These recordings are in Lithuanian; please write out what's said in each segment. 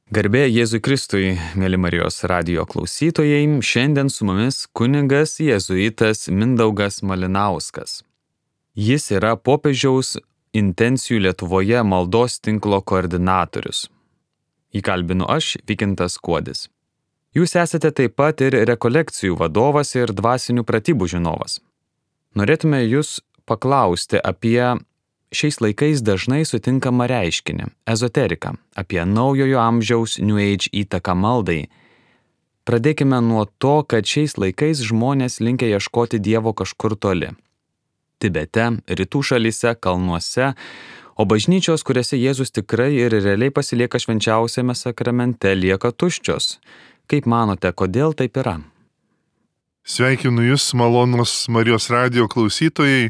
Garbė Jėzui Kristui, mėly Marijos radijo klausytojai, šiandien su mumis kunigas jėzuitas Mindaugas Malinauskas. Jis yra popiežiaus intencijų Lietuvoje maldos tinklo koordinatorius. Jį kalbinu aš, Vykintas Kuodis. Jūs esate taip pat ir rekolekcijų vadovas ir dvasinių pratybų žinovas. Norėtume jūs paklausti apie šiais laikais dažnai sutinkamą reiškinį – ezoteriką, apie naujojo amžiaus New Age įtaką maldai. Pradėkime nuo to, kad šiais laikais žmonės linkę ieškoti Dievo kažkur toli. Tibete, rytų šalyse, kalnuose, o bažnyčios, kuriuose Jėzus tikrai ir realiai pasilieka švenčiausiame sakramente, lieka tuščios. Kaip manote, kodėl taip yra? Sveikinu Jūs, malonūs Marijos radijo klausytojai.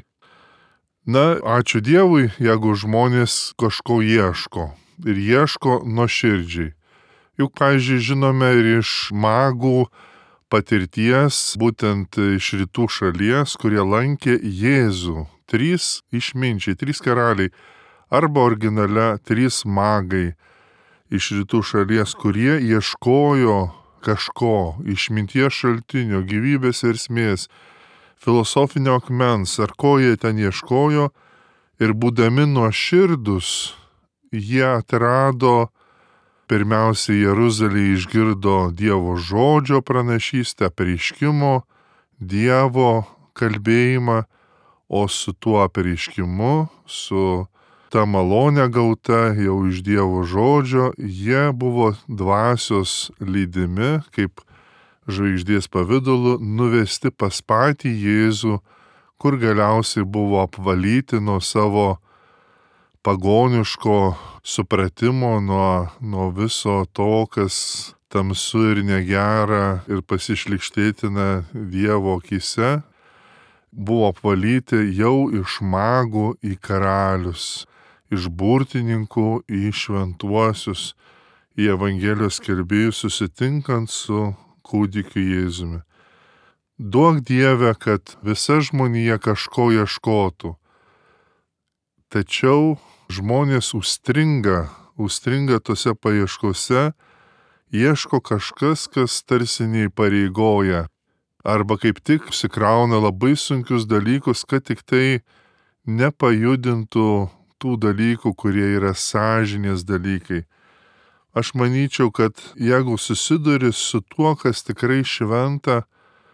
Ačiū Dievui, jeigu žmonės kažko ieško ir ieško nuoširdžiai. Juk, pavyzdžiui, žinome ir iš magų patirties, būtent iš rytų šalies, kurie lankė Jėzų. 3 išminčiai, 3 karaliai, arba originale 3 magai iš rytų šalies, kurie ieškojo kažko, išminties šaltinio, gyvybės versmės, filosofinio akmens, ar ko jie ten ieškojo, ir būdami nuoširdus, jie atrado, pirmiausia, Jeruzalėje išgirdo Dievo žodžio pranašystę, apreiškimo, Dievo kalbėjimą, o su tuo apreiškimu, su ta malonė gauta jau iš Dievo žodžio, jie buvo dvasios lydimi, kaip žvaigždės pavidalu, nuvesti pas patį Jėzų, kur galiausiai buvo apvalyti nuo savo pagoniško supratimo, nuo viso to, kas tamsu ir negera ir pasišlykštėtina Dievo akyse, buvo apvalyti jau iš magų į karalius, iš burtininkų į šventuosius, į Evangelijos skelbėjus, susitinkant su kūdikiu Jėzumi. Duok Dieve, kad visa žmonija kažko ieškotų. Tačiau žmonės užstringa tose paieškose, ieško kažkas, kas tarsi neįpareigoja, arba kaip tik užsikrauna labai sunkius dalykus, kad tik tai nepajudintų tų dalykų, kurie yra sąžinės dalykai. Aš manyčiau, kad jeigu susiduri su tuo, kas tikrai šventa,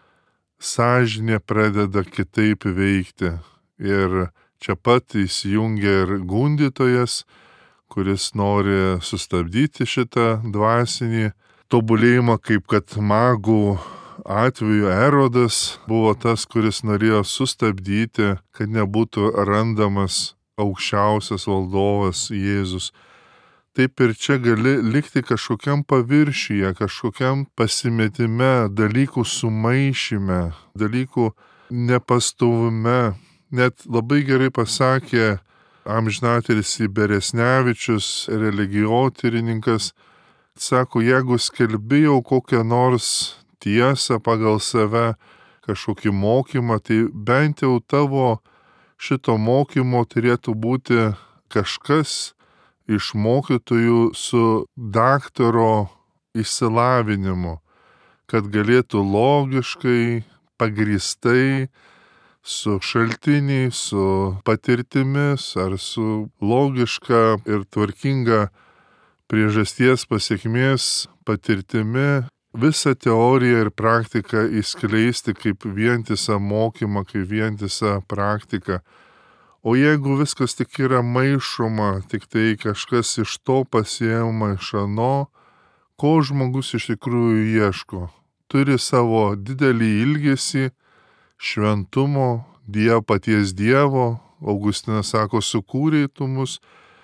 sąžinė pradeda kitaip veikti. Ir čia pat įsijungia ir gundytojas, kuris nori sustabdyti šitą dvasinį tobulėjimą, kaip kad magų atveju Erodas buvo tas, kuris norėjo sustabdyti, kad nebūtų randamas aukščiausias valdovas Jėzus. Taip ir čia gali likti kažkokiam paviršiuje, kažkokiam pasimetime, dalykų sumaišyme, dalykų nepastovime. Net labai gerai pasakė amžinatilsį Beresnevičius, religijotyrininkas, sako, jeigu skelbi jau kokią nors tiesą pagal save, kažkokį mokymą, tai bent jau tavo šito mokymo turėtų būti kažkas iš mokytojų su daktaro išsilavinimu, kad galėtų logiškai, pagrįstai, su šaltiniais, su patirtimis ar su logiška ir tvarkinga priežasties pasekmės patirtimi visą teoriją ir praktiką įskleisti kaip vientisą mokymą, kaip vientisą praktiką. O jeigu viskas tik yra maišoma, tik tai kažkas iš to pasiėma iš ano, ko žmogus iš tikrųjų ieško. Turi savo didelį ilgesį, šventumo, paties Dievo, Augustinas sako, sukūrei tu mus,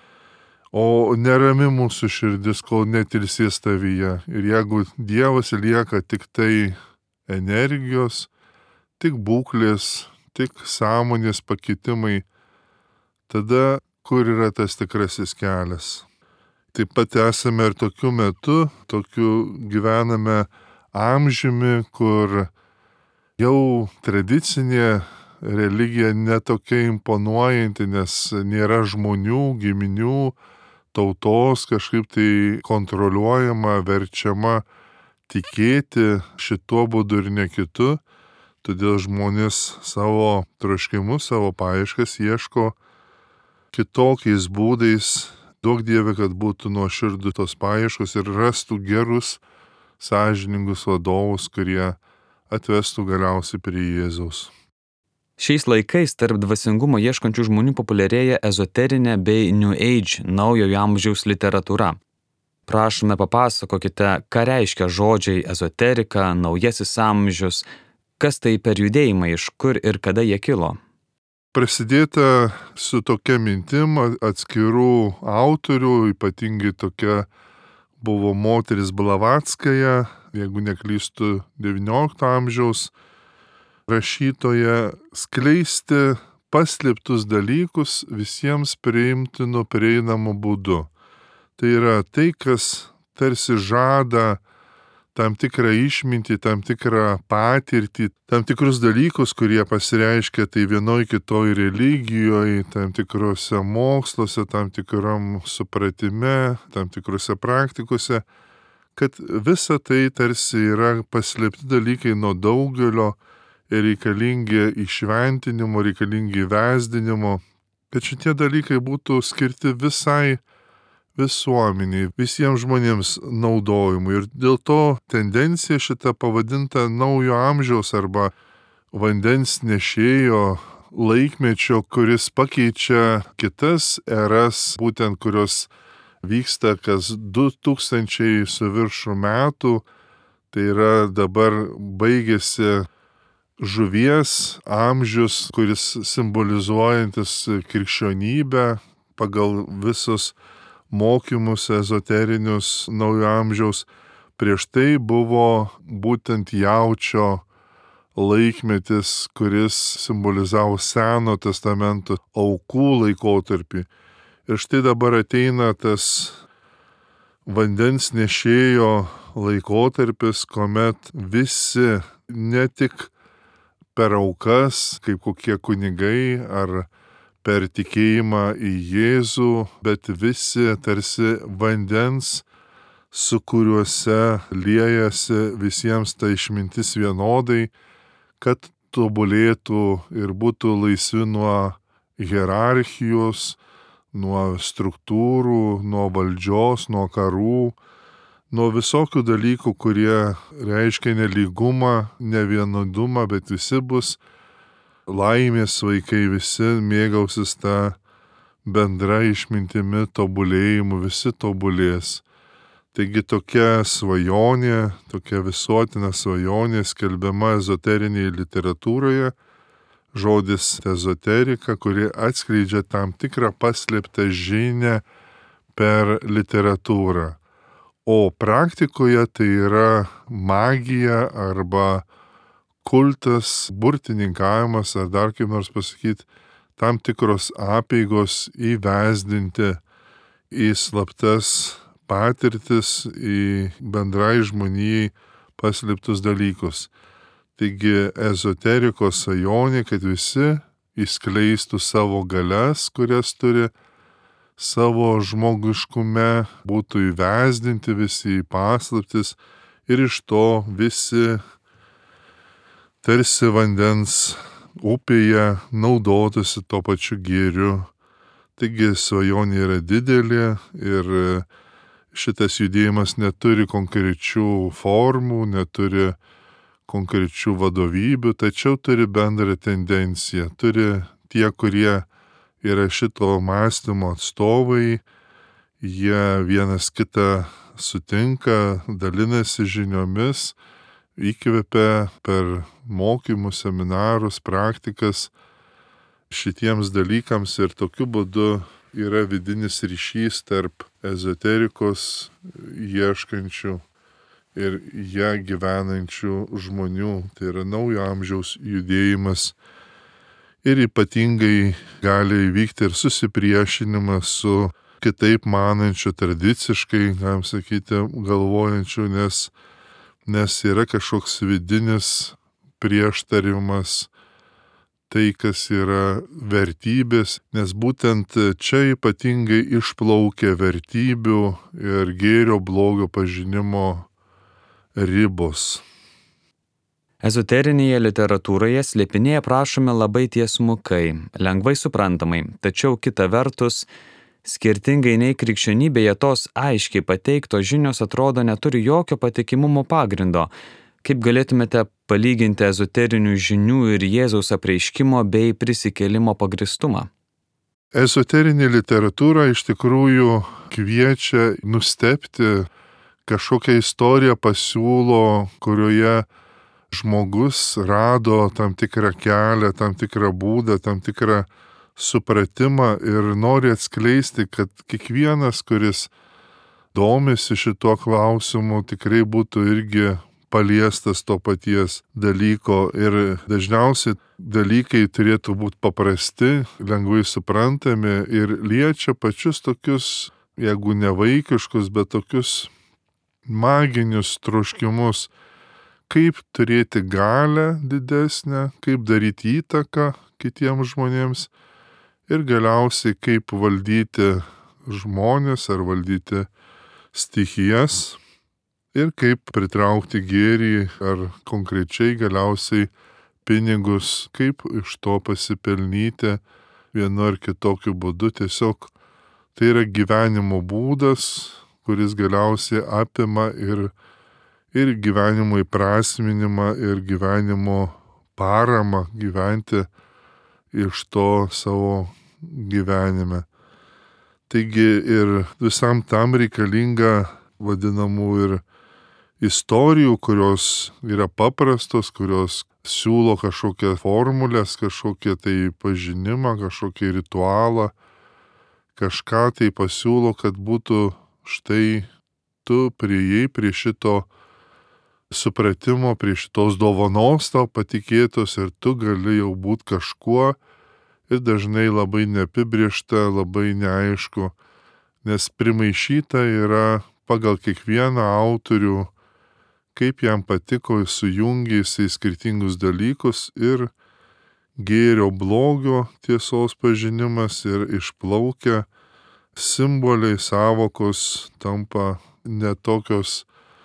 o nerami mūsų širdis, kol netilsės tavyje. Ir jeigu Dievas lieka tik tai energijos, tik būklės, tik sąmonės pakitimai, tada kur yra tas tikrasis kelias? Taip pat esame ir tokiu metu, gyvename amžiumi, kur jau tradicinė religija netokia imponuojanti, nes nėra žmonių, giminių, tautos kažkaip tai kontroliuojama, verčiama tikėti šituo būdu ir ne kitu. Todėl žmonės savo troškimus, savo paieškas ieško kitokiais būdais. Duok Dieve, kad būtų nuoširdų tos paieškos ir rastų gerus, sąžiningus vadovus, kurie atvestų galiausiai prie Jėzaus. Šiais laikais tarp dvasingumo ieškančių žmonių populiarėja ezoterinė bei New Age naujojo amžiaus literatūra. Prašome papasakokite, ką reiškia žodžiai ezoterika, naujasis amžius, kas tai per judėjimai, iš kur ir kada jie kilo. Prasidėta su tokia mintim atskirų autorių, ypatingai tokia buvo moteris Blavatskaja, jeigu neklystu, XIX amžiaus rašytoja, skleisti paslėptus dalykus visiems priimtinu prieinamu būdu. Tai yra tai, kas tarsi žada tam tikrą išmintį, tam tikrą patirtį, tam tikrus dalykus, kurie pasireiškia tai vienoj kitoj religijoje, tam tikrose moksluose, tam tikram supratime, tam tikrose praktikose, kad visa tai tarsi yra paslėpti dalykai nuo daugelio ir reikalingi įšventinimo, reikalingi įvesdinimo, kad šitie dalykai būtų skirti visai visuomeniai, visiems žmonėms naudojimui. Ir dėl to tendencija šita pavadinta naujo amžiaus arba vandens nešėjo laikmečio, kuris pakeičia kitas eras, būtent kurios vyksta kas 2000 su viršų metų. Tai yra dabar baigėsi žuvies amžius, kuris simbolizuojantis krikščionybę pagal visus mokymus ezoterinius naujo amžiaus. Prieš tai buvo būtent jaučio laikmetis, kuris simbolizavo Seno testamento aukų laikotarpį. Ir štai dabar ateina tas vandens nešėjo laikotarpis, kuomet visi ne tik per aukas, kaip kokie kunigai ar per tikėjimą į Jėzų, bet visi tarsi vandens, su kuriuose liejasi visiems ta išmintis vienodai, kad tobulėtų ir būtų laisvi nuo hierarchijos, nuo struktūrų, nuo valdžios, nuo karų, nuo visokių dalykų, kurie reiškia nelygumą, nevienodumą, bet visi bus laimės vaikai, visi mėgausis tą bendrą išmintimi, tobulėjimu, visi tobulės. Taigi tokia svajonė, tokia visuotina svajonė skelbiama ezoterinėje literatūroje, žodis ezoterika, kuri atskleidžia tam tikrą paslėptą žinią per literatūrą. O praktikoje tai yra magija arba kultas, burtininkavimas, ar dar kaip nors pasakyti, tam tikros apeigos įvesdinti į slaptas patirtis, į bendrai žmonijai paslėptus dalykus. Taigi ezoterikos svajonė, kad visi išskleistų savo galias, kurias turi savo žmogiškume, būtų įvesdinti visi į paslaptis ir iš to visi tarsi vandens upėje naudotųsi to pačiu gėriu. Taigi svajonė yra didelė ir šitas judėjimas neturi konkrečių formų, neturi konkrečių vadovybių, tačiau turi bendrą tendenciją. Turi tie, kurie yra šito mąstymo atstovai, jie vienas kitą sutinka, dalinasi žiniomis, įkvepia per mokymus, seminarus, praktikas šitiems dalykams ir tokiu būdu yra vidinis ryšys tarp ezoterikos ieškančių ir ją gyvenančių žmonių. Tai yra naujo amžiaus judėjimas ir ypatingai gali įvykti ir susipriešinimas su kitaip manančiu, tradiciškai, galim sakyti, galvojančiu, nes yra kažkoks vidinis prieštarimas tai, kas yra vertybės, nes būtent čia ypatingai išplaukia vertybių ir gėrio blogio pažinimo ribos. Ezoterinėje literatūroje slėpiniai aprašomi labai tiesmukai, lengvai suprantamai, tačiau kita vertus, skirtingai nei krikščionybėje, tos aiškiai pateiktos žinios atrodo neturi jokio patikimumo pagrindo. Kaip galėtumėte palyginti ezoterinių žinių ir Jėzaus apreiškimo bei prisikėlimo pagristumą? Ezoterinė literatūra iš tikrųjų kviečia nustebti, kažkokią istoriją pasiūlo, kurioje žmogus rado tam tikrą kelią, tam tikrą būdą, tam tikrą supratimą ir nori atskleisti, kad kiekvienas, kuris domisi šituo klausimu, tikrai būtų irgi paliestas to paties dalyko. Ir dažniausiai dalykai turėtų būti paprasti, lengvai suprantami ir liečia pačius tokius, jeigu ne vaikiškus, bet tokius maginius troškimus, kaip turėti galią didesnę, kaip daryti įtaką kitiems žmonėms ir galiausiai kaip valdyti žmonės ar valdyti stichijas ir kaip pritraukti gėrį ar konkrečiai galiausiai pinigus, kaip iš to pasipelnyti vienu ar kitokiu būdu. Tiesiog tai yra gyvenimo būdas, kuris galiausiai apima ir gyvenimo įprasminimą, ir gyvenimo paramą gyventi iš to savo gyvenime. Taigi ir visam tam reikalinga vadinamų ir istorijų, kurios yra paprastos, kurios siūlo kažkokią formulės, kažkokią tai pažinimą, kažkokį ritualą, kažką tai pasiūlo, kad būtų štai tu priėjai prie šito supratimo, prie šitos dovanos tau patikėtos ir tu gali jau būti kažkuo ir dažnai labai neapibriešta, labai neaišku, nes primaišyta yra pagal kiekvieną autorių, kaip jam patiko, sujungia jisai skirtingus dalykus ir gėrio blogio tiesos pažinimas ir išplaukia simboliai, sąvokos tampa netokios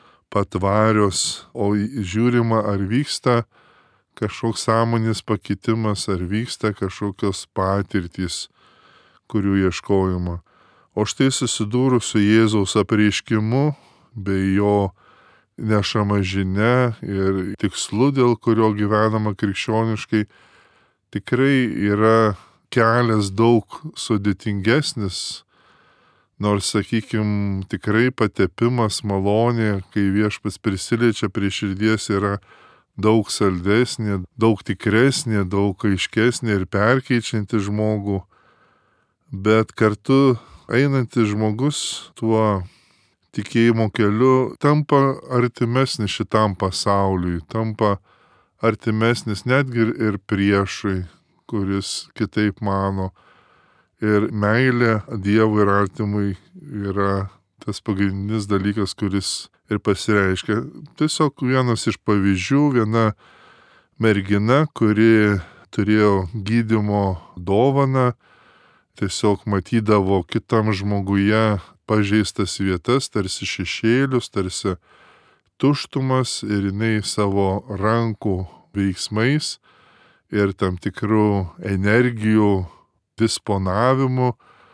patvarios, o žiūrima, ar vyksta kažkoks sąmonės pakitimas, ar vyksta kažkokios patirtys, kurių ieškojama. O štai susidūrus su Jėzaus apreiškimu, bei jo nešama žinia ir tikslu, dėl kurio gyvenama krikščioniškai, tikrai yra kelias daug sudėtingesnis, nors, sakykim, tikrai patepimas malonė, kai viešpats prisiliečia prie širdies, yra daug saldesnė, daug tikresnė, daug aiškesnė ir perkeičianti žmogų. Bet kartu einantis žmogus tuo tikėjimo keliu tampa artimesnis šitam pasauliui, tampa artimesnis netgi ir priešui, kuris kitaip mano. Ir meilė Dievui ir artimui yra tas pagrindinis dalykas, kuris ir pasireiškia. Tiesiog vienas iš pavyzdžių, viena mergina, kuri turėjo gydymo dovaną, tiesiog matydavo kitam žmoguje pažeistas vietas, tarsi šešėlius, tarsi tuštumas ir jinai savo rankų veiksmais ir tam tikrų energijų disponavimu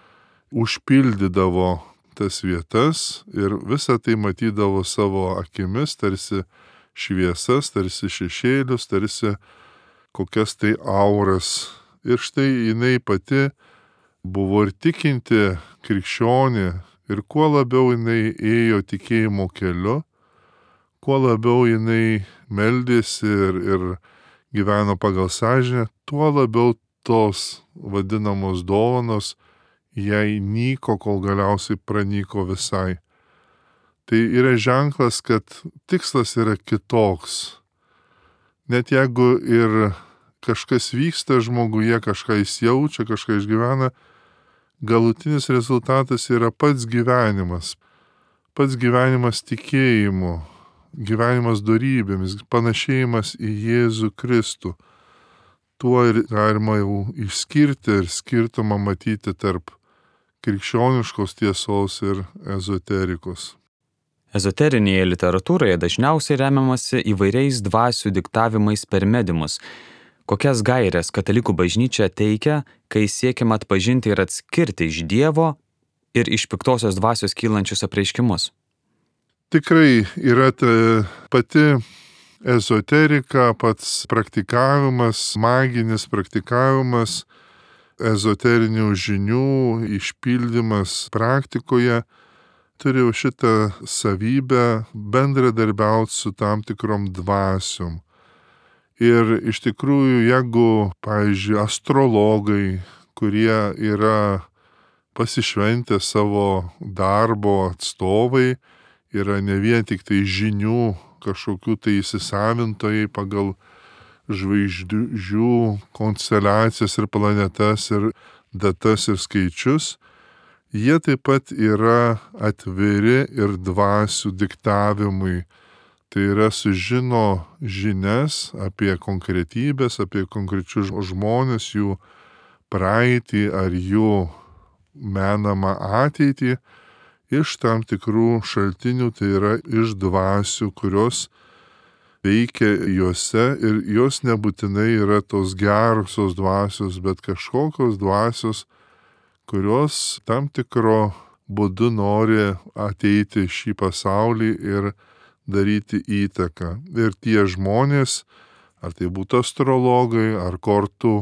užpildydavo tas vietas ir visą tai matydavo savo akimis, tarsi šviesas, tarsi šešėlius, tarsi kokias tai auras. Ir štai jinai pati buvo ir tikinti krikščionė ir kuo labiau jinai ėjo tikėjimo keliu, kuo labiau jinai meldėsi ir gyveno pagal sąžinę, tuo labiau tos vadinamos dovanos jai nyko, kol galiausiai pranyko visai. Tai yra ženklas, kad tikslas yra kitoks. Net jeigu ir kažkas vyksta žmoguje, kažką jis jaučia, kažką išgyvena, galutinis rezultatas yra pats gyvenimas tikėjimu, gyvenimas dorybėmis, panašėjimas į Jėzų Kristų. Tuo ir galima jau išskirti ir skirtumą matyti tarp krikščioniškos tiesos ir ezoterikos. Ezoterinėje literatūroje dažniausiai remiamasi įvairiais dvasių diktavimais per mediumus. Kokias gaires katalikų bažnyčia teikia, kai siekiama atpažinti ir atskirti iš Dievo ir iš piktosios dvasios kylančius apreiškimus? Tikrai yra ta pati ezoterika, pats praktikavimas, maginis praktikavimas, ezoterinių žinių išpildymas praktikoje turi šitą savybę bendradarbiauti su tam tikrom dvasiom. Ir iš tikrųjų, jeigu, pavyzdžiui, astrologai, kurie yra pasišventę savo darbo atstovai, yra ne vien tik tai žinių kažkokių tai įsisavintojai pagal žvaigždžių konsteliacijas ir planetas ir datas ir skaičius, jie taip pat yra atviri ir dvasių diktavimui. Tai yra sužino žinias apie konkretybės, apie konkrečius žmonės, jų praeitį ar jų menamą ateitį iš tam tikrų šaltinių, tai yra iš dvasių, kurios veikia juose ir jos nebūtinai yra tos gerosios dvasios, bet kažkokios dvasios, kurios tam tikro būdu nori ateiti šį pasaulį ir daryti įtaką. Ir tie žmonės, ar tai būtų astrologai, ar kortų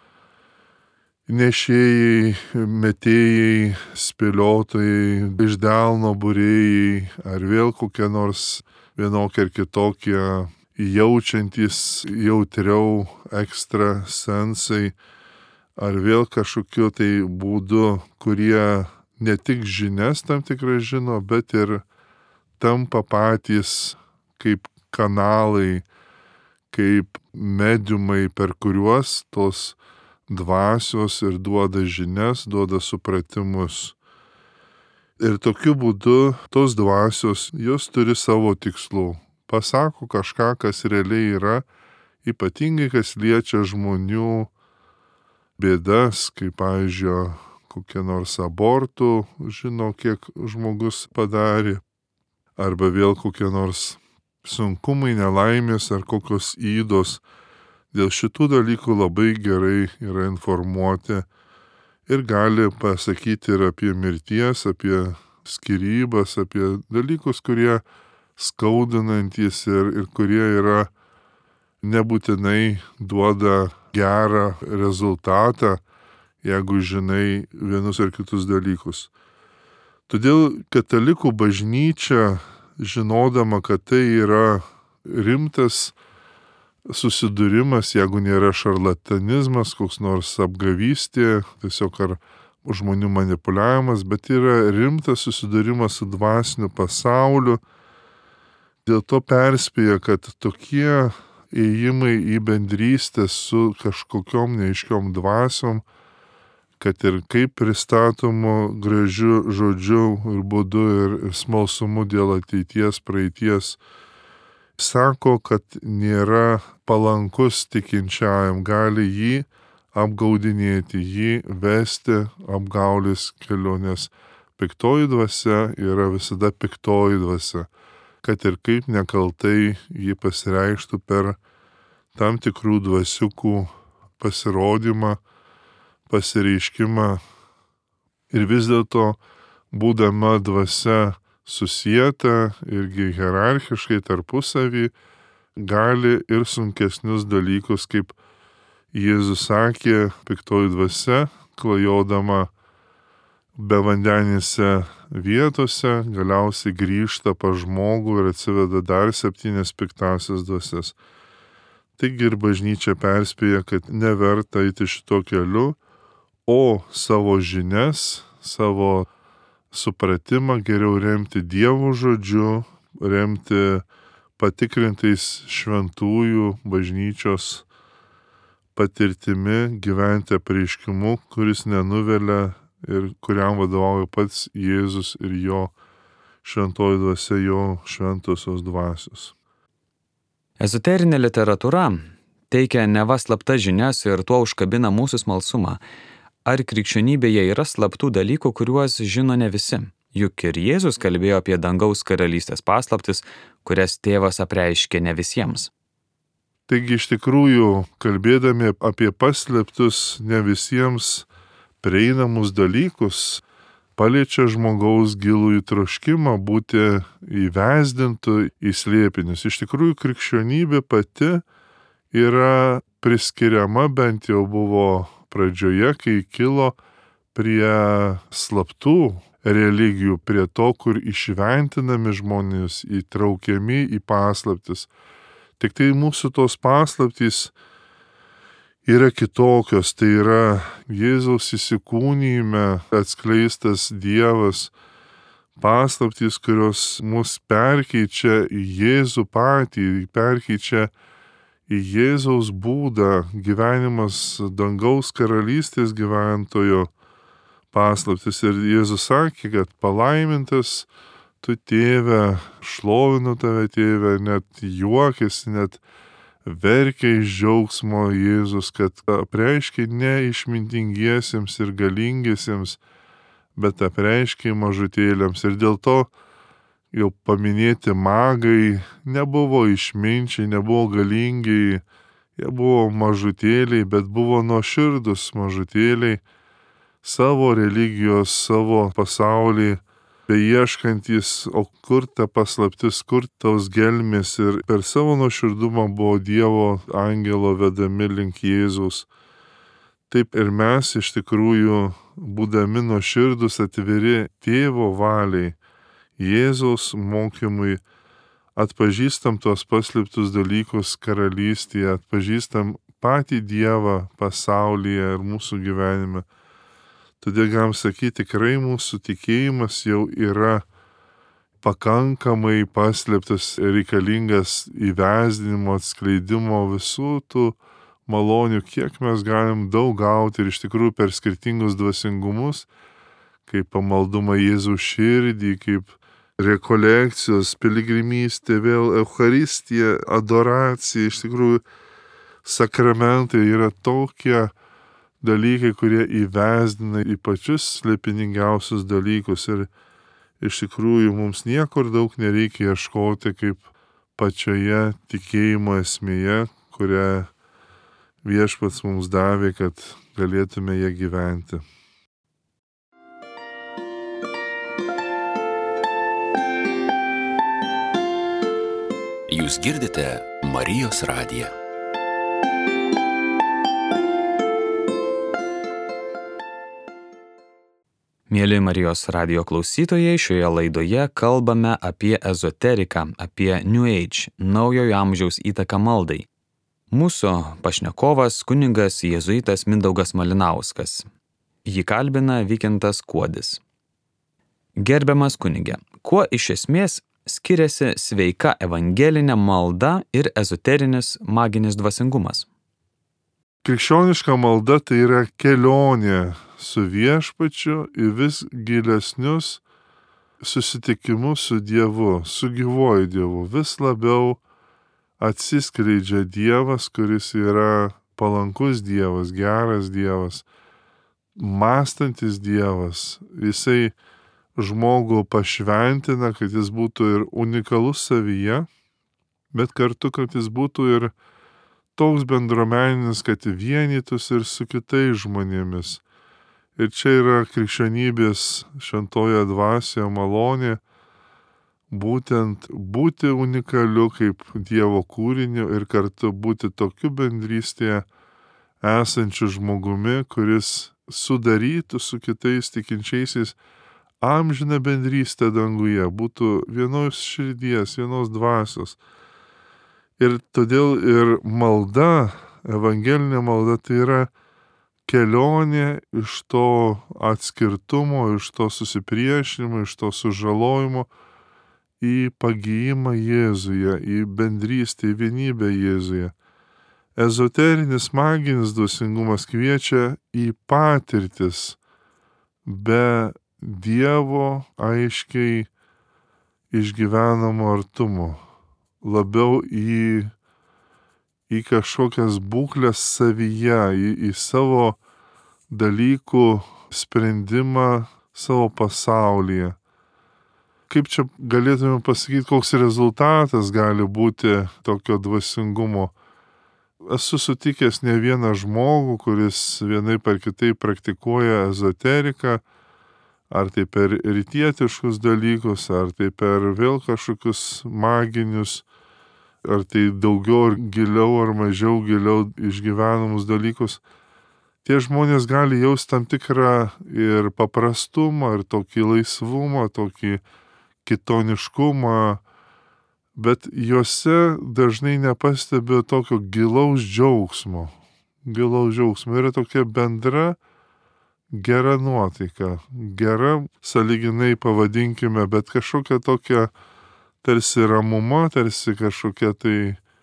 nešėjai, metėjai, spėliotojai, iš delno būrėjai, ar vėl kokie nors vienokie ar kitokie jaučiantys jautriau ekstrasensai, ar vėl kažkokiu tai būdu, kurie ne tik žinias tam tikrai žino, bet ir tampa patys kaip kanalai, kaip mediumai, per kuriuos tos dvasios ir duoda žinias, duoda supratimus. Ir tokiu būdu tos dvasios, jos turi savo tikslų. Pasako kažką, kas realiai yra, ypatingai kas liečia žmonių bėdas, kaip, pavyzdžiui, kokie nors abortų, žino, kiek žmogus padarė, arba vėl kokie nors sunkumai, nelaimės ar kokios ydos. Dėl šitų dalykų labai gerai yra informuoti ir gali pasakyti ir apie mirties, apie skyrybas, apie dalykus, kurie skaudinantys ir kurie yra nebūtinai duoda gerą rezultatą, jeigu žinai vienus ar kitus dalykus. Todėl katalikų bažnyčia, žinodama, kad tai yra rimtas susidūrimas, jeigu nėra šarlatanizmas, koks nors apgavystė, tiesiog ar žmonių manipuliavimas, bet yra rimtas susidūrimas su dvasiniu pasauliu. Dėl to perspėja, kad tokie ėjimai į bendrystę su kažkokiom neaiškiom dvasiom, kad ir kaip pristatomu gražiu žodžiu ir būdu ir smalsumu dėl ateities, praeities, sako, kad nėra palankus tikinčiajam, gali jį apgaudinėti, jį vesti apgaulės kelionės. Piktoji dvasia yra visada piktoji dvasia, kad ir kaip nekaltai jį pasireikštų per tam tikrų dvasiukų pasirodymą, pasireiškimą. Ir vis dėlto, būdama dvasia susieta irgi hierarchiškai tarpusavį, gali ir sunkesnius dalykus, kaip Jėzus sakė, piktoji dvasia, klajodama bevandenėse vietose, galiausiai grįžta pas žmogų ir atsiveda dar 7 piktasias dvasias. Taigi ir bažnyčia perspėja, kad neverta eiti šito keliu, o savo žinias, savo supratimą geriau remti Dievo žodžiu, remti patikrintais šventųjų bažnyčios patirtimi, gyventi apreiškimu, kuris nenuvelia ir kuriam vadovauja pats Jėzus ir jo šventoji dvasia, jo šventosios dvasios. Ezoterinė literatūra teikia neva slaptas žinias ir tuo užkabina mūsų smalsumą. Ar krikščionybėje yra slaptų dalykų, kuriuos žino ne visi? Juk ir Jėzus kalbėjo apie dangaus karalystės paslaptis, kurias tėvas apreiškė ne visiems. Taigi iš tikrųjų, kalbėdami apie paslėptus ne visiems prieinamus dalykus, paliečia žmogaus gilų troškimą būti įvesdintų į slėpinius. Iš tikrųjų, krikščionybė pati yra priskiriama, bent jau buvo pradžioje, kai kilo prie slaptų religijų, prie to, kur išventinami žmonės, įtraukiami į paslaptis. Tik tai mūsų tos paslaptys yra kitokios, tai yra Jėzaus įsikūnyme atskleistas Dievas, paslaptys, kurios mus perkeičia į Jėzų patį, perkeičia į Jėzaus būdą, gyvenimas dangaus karalystės gyventojo paslaptis. Ir Jėzus sakė, kad palaimintas tu tėve, šlovinu tave tėve, net juokėsi, net verkia iš džiaugsmo Jėzus, kad apreiškia ne išmintingiesiems ir galingiesiems, bet apreiškia mažutėliams. Ir dėl to jau paminėti magai nebuvo išminčiai, nebuvo galingiai, jie buvo mažutėliai, bet buvo nuoširdus mažutėliai, savo religijos, savo pasaulį beieškantis, o kur ta paslaptis, kur tos gelmės, ir per savo nuoširdumą buvo Dievo angelo vedami link Jėzaus. Taip ir mes iš tikrųjų, būdami nuoširdus, atviri tėvo valiai, Jėzaus mokymui, atpažįstam tuos paslėptus dalykus karalystėje, atpažįstam patį Dievą pasaulyje ir mūsų gyvenime. Todėl galim sakyti, tikrai mūsų tikėjimas jau yra pakankamai paslėptas, reikalingas įvesdinimo, atskleidimo visų tų malonių, kiek mes galim daug gauti ir iš tikrųjų per skirtingus dvasingumus, kaip pamaldumą Jėzų širdį, kaip rekolekcijos, piligrimystė, vėl Eucharistija, adoracija, iš tikrųjų sakramentai yra tokie dalykai, kurie įvesdina į pačius slėpiningiausius dalykus. Ir iš tikrųjų mums niekur daug nereikia ieškoti, kaip pačioje tikėjimo esmėje, kurią Viešpats mums davė, kad galėtume ją gyventi. Jūs girdite Marijos radiją. Mėly Marijos radijo klausytojai, šioje laidoje kalbame apie ezoteriką, apie New Age, naujojo amžiaus įtaką maldai. Mūsų pašnekovas kunigas jėzuitas Mindaugas Malinauskas. Jį kalbina Vykintas Kuodis. Gerbiamas kunige, kuo iš esmės skiriasi sveika evangelinė malda ir ezoterinis maginis dvasingumas? Krikščioniška malda tai yra kelionė su Viešpačiu į vis gilesnius susitikimus su Dievu, su gyvuoju Dievu. Vis labiau atsiskleidžia Dievas, kuris yra palankus Dievas, geras Dievas, mąstantis Dievas. Jisai žmogų pašventina, kad jis būtų ir unikalus savyje, bet kartu, kad jis būtų ir toks bendruomeninis, kad vienytųsi ir su kitais žmonėmis. Ir čia yra krikščionybės šventoje dvasioje malonė, būtent būti unikaliu kaip Dievo kūriniu ir kartu būti tokiu bendrystėje esančiu žmogumi, kuris sudarytų su kitais tikinčiaisiais amžiną bendrystę danguje, būtų vienos širdies, vienos dvasios. Ir todėl ir malda, evangelinė malda, tai yra kelionė iš to atskirtumo, iš to susipriešinimo, iš to sužalojimo į pagijimą Jėzuje, į bendrystę, į vienybę Jėzuje. Ezoterinis maginis dvasingumas kviečia į patirtis be Dievo aiškiai išgyvenamo artumo, labiau į į kažkokias būklės savyje, į savo dalykų sprendimą savo pasaulyje. Kaip čia galėtume pasakyti, koks rezultatas gali būti tokio dvasingumo? Esu sutikęs ne vieną žmogų, kuris vienaip ar kitaip praktikuoja ezoteriką, ar tai per rytietiškus dalykus, ar tai per vėl kažkokius maginius, ar tai daugiau ar giliau ar mažiau giliau išgyvenamus dalykus. Tie žmonės gali jausti tam tikrą ir paprastumą, ir tokį laisvumą, tokį kitoniškumą, bet juose dažnai nepastebiu tokio gilaus džiaugsmo. Yra tokia bendra gera nuotaika, gera, sąlyginai pavadinkime, bet kažkokia tokia tarsi ramuma, tarsi kažkokia tai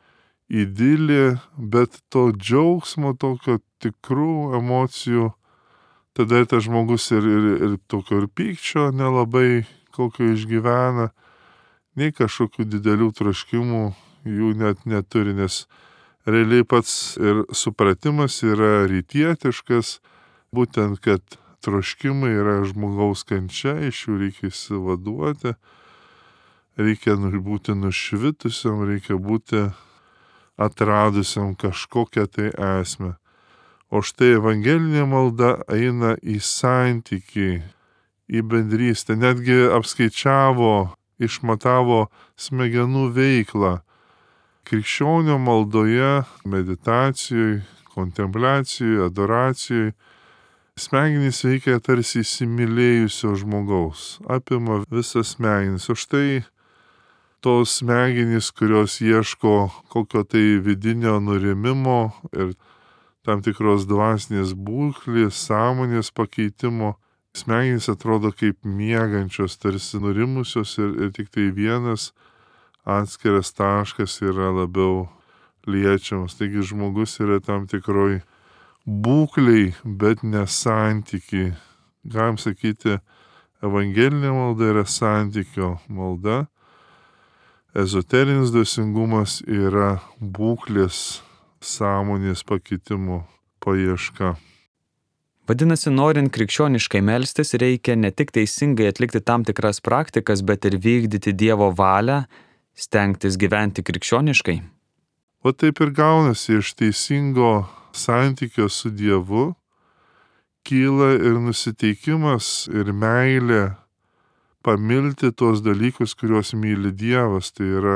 idilė, bet to džiaugsmo, tokio tikrų emocijų, tada tas žmogus ir tokio ir pykčio nelabai kokio išgyvena, nei kažkokių didelių troškimų jų net neturi, nes realiai pats ir supratimas yra rytietiškas, būtent, kad troškimai yra žmogaus kančia, iš jų reikia išsivaduoti, reikia būti nušvitusiam, reikia būti atradusiam kažkokią tai esmę. O štai evangelinė malda eina į santykį, į bendrystę, netgi apskaičiavo, išmatavo smegenų veiklą. Krikščionio maldoje, meditacijoje, kontempliacijoje, adoracijoje smegenys veikia tarsi įsimylėjusio žmogaus, apima visas smegenys. O štai tos smegenys, kurios ieško kokio tai vidinio nurimimo ir tam tikros dvasinės būklės, sąmonės pakeitimo, smegenys atrodo kaip miegančios, tarsi nurimusios ir tik tai vienas atskiras taškas yra labiau liečiamas. Taigi žmogus yra tam tikroj būkliai, bet ne santykiai. Galim sakyti, evangelinė malda yra santykio malda, ezoterinis dvasingumas yra būklės sąmonės pakeitimo paieška. Vadinasi, norint krikščioniškai melstis, reikia ne tik teisingai atlikti tam tikras praktikas, bet ir vykdyti Dievo valią, stengtis gyventi krikščioniškai. O taip ir gaunasi, iš teisingo santykio su Dievu kyla ir nusiteikimas, ir meilė pamilti tuos dalykus, kuriuos myli Dievas. Tai yra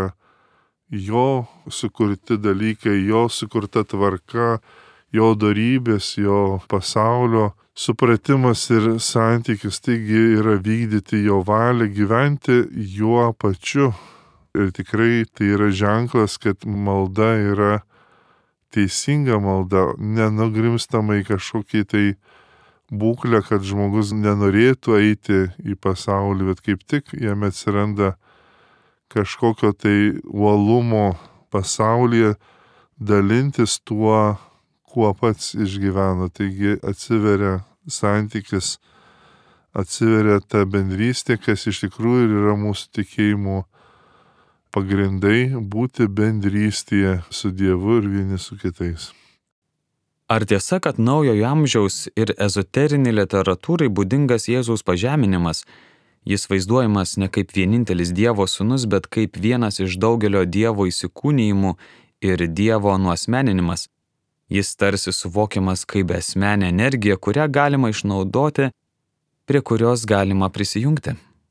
jo sukurti dalykai, jo sukurta tvarka, jo dorybės, jo pasaulio supratimas ir santykis. Taigi yra vykdyti jo valią, gyventi juo pačiu. Ir tikrai tai yra ženklas, kad malda yra teisinga malda, nenugrimstama į kažkokį tai būklę, kad žmogus nenorėtų eiti į pasaulį, bet kaip tik jame atsiranda kažkokio tai uolumo pasaulyje dalintis tuo, kuo pats išgyvena. Taigi atsiveria santykis, atsiveria ta bendrystė, kas iš tikrųjų yra mūsų tikėjimo pagrindai, būti bendrystėje su Dievu ir vieni su kitais. Ar tiesa, kad naujojo amžiaus ir ezoterinė literatūrai būdingas Jėzaus pažeminimas? Jis vaizduojamas ne kaip vienintelis Dievo sūnus, bet kaip vienas iš daugelio Dievo įsikūnijimų ir Dievo nuasmeninimas. Jis tarsi suvokiamas kaip asmenė energija, kurią galima išnaudoti, prie kurios galima prisijungti.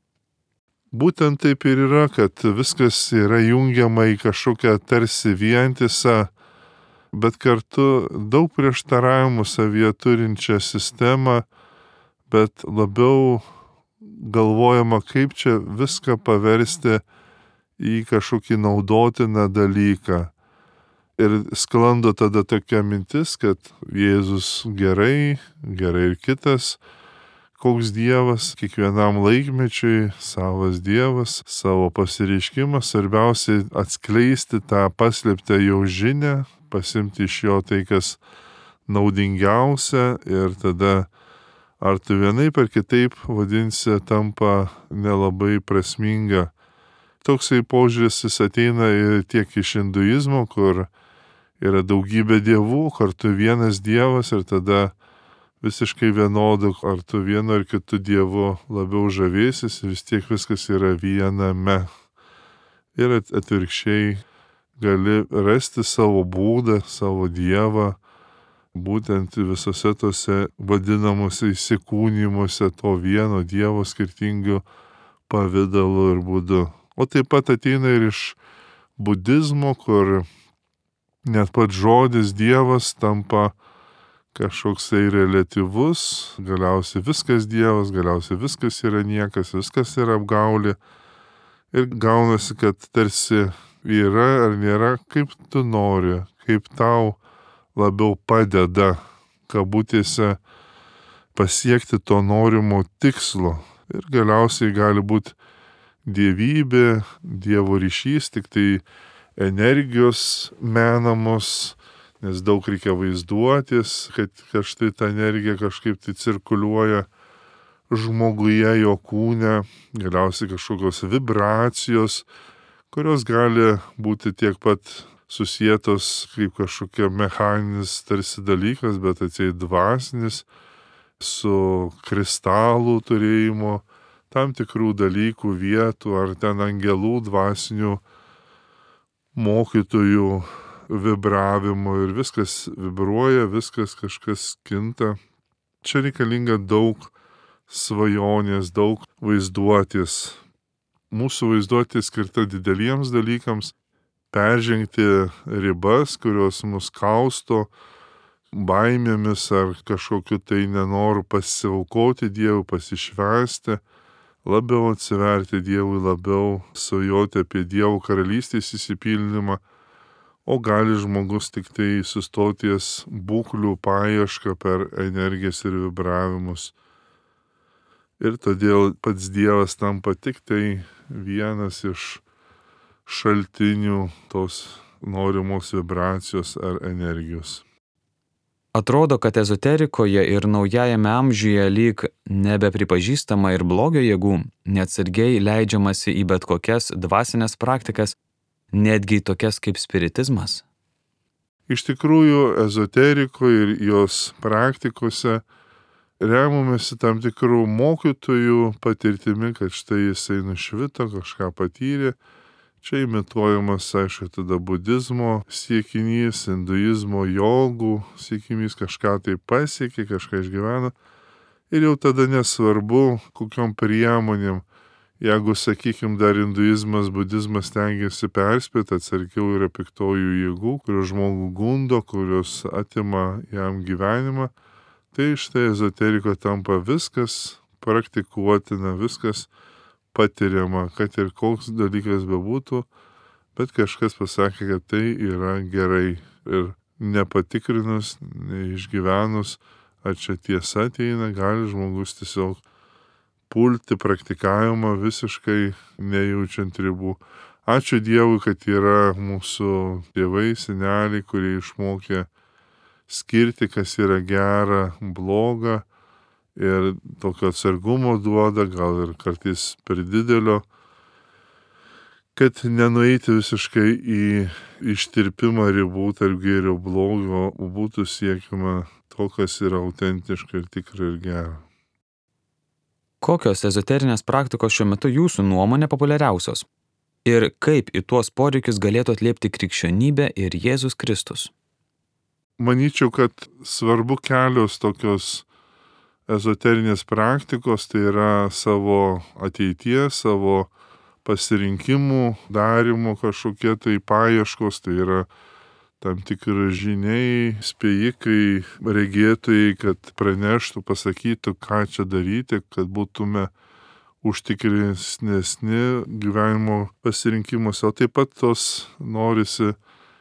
Būtent taip ir yra, kad viskas yra jungiama į kažkokią tarsi vientisą, bet kartu daug prieštaravimų savyje turinčią sistemą, bet labiau galvojama, kaip čia viską paversti į kažkokį naudotiną dalyką. Ir sklando tada tokia mintis, kad Jėzus gerai ir kitas, koks Dievas, kiekvienam laikmečiui savas Dievas, savo pasireiškimas, svarbiausiai atskleisti tą paslėptą jo žinią, pasimti iš jo tai, kas naudingiausia, ir tada ar tu vienaip ar kitaip vadinsi, tampa nelabai prasminga. Toksai požiūris jis ateina ir tiek iš hinduizmo, kur yra daugybė dievų, kartu vienas dievas ir tada visiškai vienodų, ar tu vienu ar kitu dievu labiau žavėsis, vis tiek viskas yra viename. Ir atvirkščiai gali rasti savo būdą, savo dievą, būtent visose tose vadinamuose įsikūnymuose to vieno dievo skirtingų pavidalų ir būdų. O taip pat ateina ir iš budizmo, kur net pats žodis dievas tampa kažkoksai reliatyvus, galiausiai viskas dievas, galiausiai viskas yra niekas, viskas yra apgaulė. Ir gaunasi, kad tarsi yra ar nėra, kaip tu nori, kaip tau labiau padeda, kabutėse, pasiekti to norimo tikslo. Ir galiausiai gali būti dievybė, dievo ryšys, tik tai energijos menamos, nes daug reikia vaizduotis, kad štai ta energija kažkaip tai cirkuliuoja žmoguje, jo kūne, galiausiai kažkokios vibracijos, kurios gali būti tiek pat susietos kaip kažkokia mechaninis tarsi dalykas, bet atseit dvasinis, su kristalų turėjimo, tam tikrų dalykų, vietų, ar ten angelų dvasinių mokytojų vibravimu ir viskas vibruoja, viskas kažkas kinta. Čia reikalinga daug svajonės, daug vaizduotės. Mūsų vaizduotė skirta dideliems dalykams, peržengti ribas, kurios mus kausto baimėmis ar kažkokiu tai nenoru pasiaukoti Dievui, pasišvęsti, labiau atsiverti Dievui, labiau svajoti apie Dievo karalystės įsipildymą, o gali žmogus tik tai sustoties būklių paiešką per energijas ir vibravimus. Ir todėl pats Dievas tampa tik tai vienas iš šaltinių tos norimos vibracijos ar energijos. Atrodo, kad ezoterikoje ir naujajame amžiuje lyg nebepripažįstama ir blogio jėgų, neatsargiai leidžiamasi į bet kokias dvasinės praktikas, netgi tokias kaip spiritizmas. Iš tikrųjų, ezoterikoje ir jos praktikose remumėsi tam tikrų mokytojų patirtimi, kad štai jisai nušvito, kažką patyrė. Čia imituojamas, aišku, tada budizmo siekinys, hinduizmo jogų siekinys, kažką tai pasiekė, kažką išgyveno. Ir jau tada nesvarbu, kokiom priemonėm, jeigu, sakykim, dar hinduizmas, budizmas tengiasi perspėti, atsargiau yra piktojų jėgų, kurios žmogų gundo, kurios atima jam gyvenimą, tai štai ezoteriko tampa viskas praktikuotina, viskas patiriama, kad ir koks dalykas bebūtų, bet kažkas pasakė, kad tai yra gerai. Ir nepatikrinus, neišgyvenus, ar čia tiesa ateina, gali žmogus tiesiog pulti praktikavimą visiškai nejaučiant ribų. Ačiū Dievui, kad yra mūsų tėvai, seneliai, kurie išmokė skirti, kas yra gera, bloga, ir tokio atsargumo duoda, gal ir kartais per didelio, kad nenueiti visiškai į ištirpimą ribų tarp gėrio blogio, būtų siekiama to, kas yra autentiška ir tikra ir gera. Kokios ezoterinės praktikos šiuo metu jūsų nuomonė populiariausios? Ir kaip į tuos poreikius galėtų atliepti krikščionybė ir Jėzus Kristus? Manyčiau, kad svarbu kelios tokios ezoterinės praktikos, tai yra savo ateities, savo pasirinkimų darimo kažkokie tai paieškos, tai yra tam tikri žiniai, spėjikai, regėtojai, kad praneštų, pasakytų, ką čia daryti, kad būtume užtikresnesni gyvenimo pasirinkimuose, o taip pat tos norisi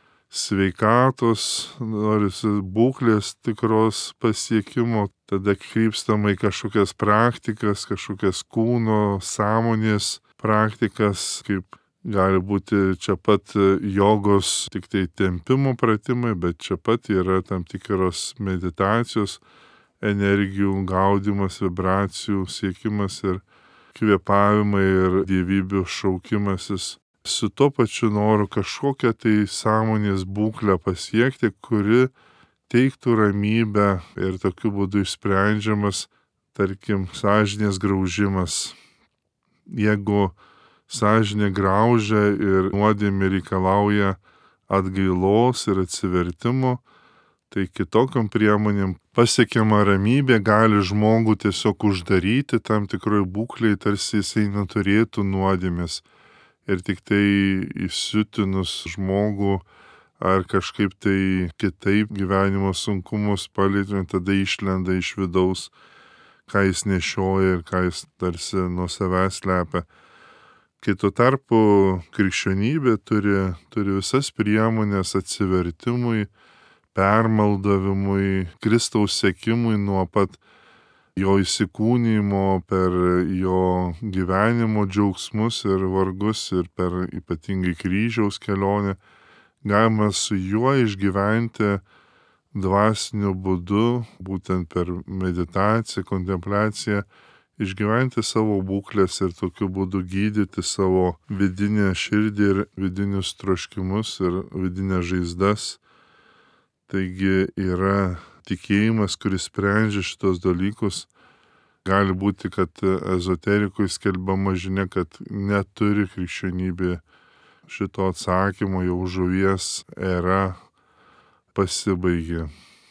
sveikatos, norisi būklės tikros pasiekimo, tada krypstama į kažkokias praktikas, kažkokias kūno, sąmonės praktikas, kaip gali būti čia pat jogos, tik tai tempimo pratimai, bet čia pat yra tam tikros meditacijos, energijų gaudimas, vibracijų siekimas ir kvėpavimai ir dievybių šaukimasis. su tuo pačiu noru kažkokią tai sąmonės būklę pasiekti, kuri teiktų ramybę ir tokiu būdu išsprendžiamas, tarkim, sąžinės graužimas. Jeigu sąžinė graužia ir nuodėmė reikalauja atgailos ir atsivertimo, tai kitokiam priemonėm pasiekiama ramybė gali žmogų tiesiog uždaryti tam tikroj būklėj, tarsi jisai neturėtų nuodėmės. Ir tik tai įsiutinus žmogų ar kažkaip tai kitaip gyvenimo sunkumus paliečiant, tada išlenda iš vidaus, ką jis nešioja ir ką jis tarsi nuo savęs slepia. Kai tuo tarpu krikščionybė turi visas priemonės atsivertimui, permaldavimui, Kristaus sekimui nuo pat jo įsikūnymo per jo gyvenimo džiaugsmus ir vargus ir per ypatingai kryžiaus kelionę. Galima su juo išgyventi dvasiniu būdu, būtent per meditaciją, kontempliaciją, išgyventi savo būklės ir tokiu būdu gydyti savo vidinę širdį ir vidinius troškimus ir vidinės žaizdas. Taigi yra tikėjimas, kuris sprendžia šitos dalykus. Gali būti, kad ezoterikui skelbiama žinia, kad neturi krikščionybė šito atsakymo, jau žuvies era pasibaigė.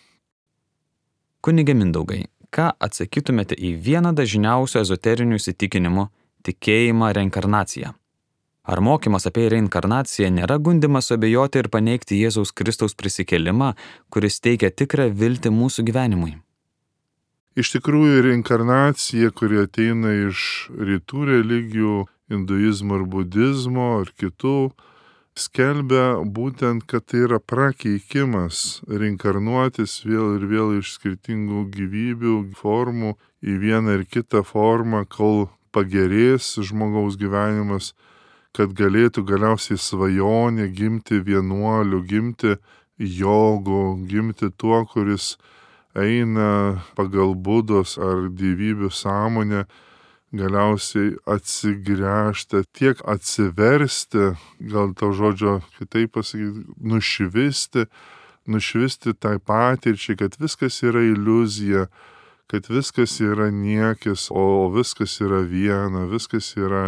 Kunige Mindaugai, ką atsakytumėte į vieną dažniausių ezoterinių įsitikinimų – tikėjimą reinkarnaciją? Ar mokymas apie reinkarnaciją nėra gundymas abejoti ir paneigti Jėzaus Kristaus prisikėlimą, kuris teikia tikrą viltį mūsų gyvenimui? Iš tikrųjų, reinkarnacija, kuri ateina iš rytų religijų, hinduizmo ir budizmo ir kitų, skelbia būtent, kad tai yra prakeikimas, reinkarnuotis vėl ir vėl iš skirtingų gyvybių formų į vieną ir kitą formą, kol pagerės žmogaus gyvenimas, kad galėtų galiausiai svajonė gimti vienuoliu, gimti jogu, gimti tuo, kuris eina pagal Budos ar dievybių sąmonę, galiausiai atsigręžti, tiek atsiversti, gal to žodžio kitaip pasakyti, nušvisti tai patirčiai, kad viskas yra iliuzija, kad viskas yra niekis, o viskas yra viena, viskas yra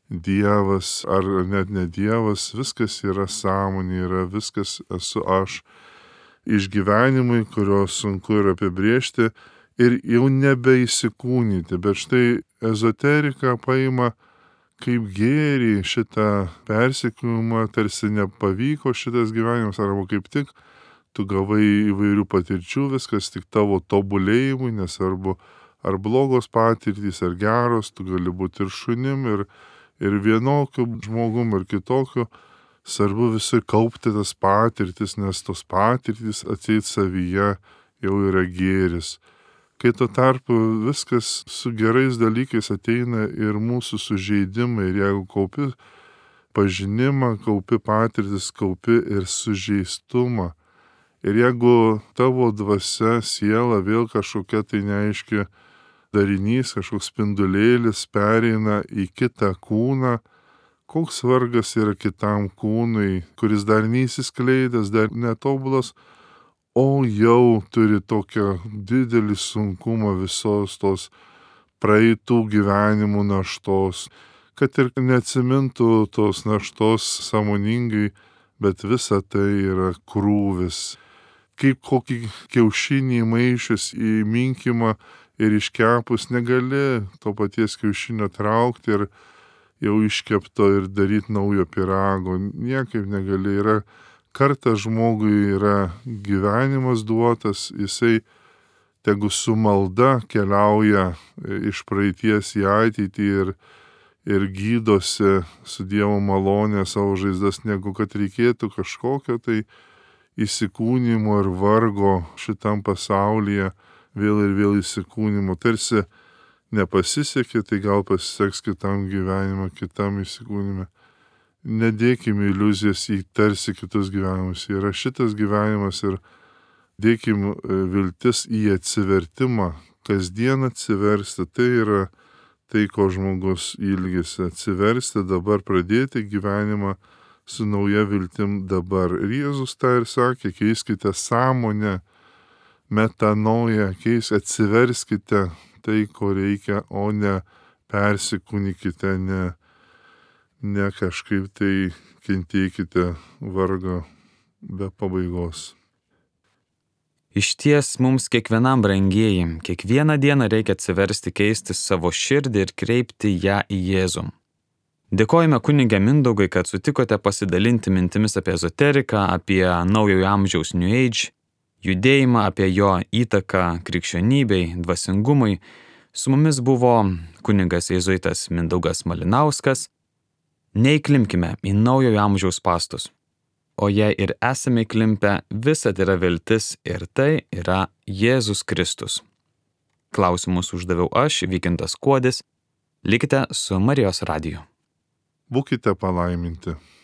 Dievas ar net ne Dievas, viskas yra sąmonė, yra viskas esu aš. Išgyvenimai, kuriuos sunku yra apibriežti ir jau nebeįsikūnyti, bet štai ezoterika paima kaip gėrį šitą persekiojimą, tarsi nepavyko šitas gyvenimas, arba kaip tik tu gavai įvairių patirčių, viskas tik tavo tobulėjimui, nesvarbu ar blogos patirtys, ar geros, tu gali būti ir šunim, ir vienokiu žmogum, ir kitokiu. Svarbu visur kaupti tas patirtis, nes tos patirtys atseit savyje jau yra gėris. Kai tuo tarpu viskas su gerais dalykais ateina ir mūsų sužeidimai, ir jeigu kaupi pažinimą, kaupi patirtis, kaupi ir sužeistumą. Ir jeigu tavo dvasia, siela vėl kažkokia tai neaiški darinys, kažkoks spindulėlis pereina į kitą kūną, koks vargas yra kitam kūnui, kuris dar neįsiskleidęs, dar netobulas, o jau turi tokią didelį sunkumą visos tos praeitų gyvenimų naštos, kad ir neatsimintų tos naštos sąmoningai, bet visa tai yra krūvis. Kaip kokį kiaušinį maišius į minkimą ir iškepus negali to paties kiaušinio traukti ir jau iškepto ir daryti naujo pyrago. Niekaip negali. Yra kartas žmogui yra gyvenimas duotas, jisai tegu su malda keliauja iš praeities į ateitį ir gydosi su Dievo malonė savo žaizdas, negu kad reikėtų kažkokio tai įsikūnymo ir vargo šitam pasaulyje, vėl ir vėl įsikūnymo. Tarsi nepasisekė, tai gal pasiseks kitam gyvenimą, kitam įsikūnyme. Nedėkime iliuzijas į tarsi kitus gyvenimus. Yra šitas gyvenimas ir dėkime viltis į atsivertimą. Kasdien atsiversti. Tai yra tai, ko žmogus ilgisi, atsiversti dabar, pradėti gyvenimą su nauja viltim dabar. Ir Jėzus tą ir sakė, keiskite sąmonę, metanoją, atsiverskite tai, ko reikia, o ne persikūnykite, ne kažkaip tai kentėkite vargo be pabaigos. Išties mums kiekvienam brangieji, kiekvieną dieną reikia atsiversti, keisti savo širdį ir kreipti ją į Jėzų. Dėkojame kunige Mindaugai, kad sutikote pasidalinti mintimis apie ezoteriką, apie naujojo amžiaus New Age, judėjimą, apie jo įtaką krikščionybei, dvasingumui. Su mumis buvo kunigas jėzuitas Mindaugas Malinauskas. Neįklimpkime į naujojo amžiaus spąstus. O jei ir esame įklimpę, visad yra viltis ir tai yra Jėzus Kristus. Klausimus uždaviau aš, Vykintas Kuodis. Likite su Marijos radiju. Būkite palaiminti.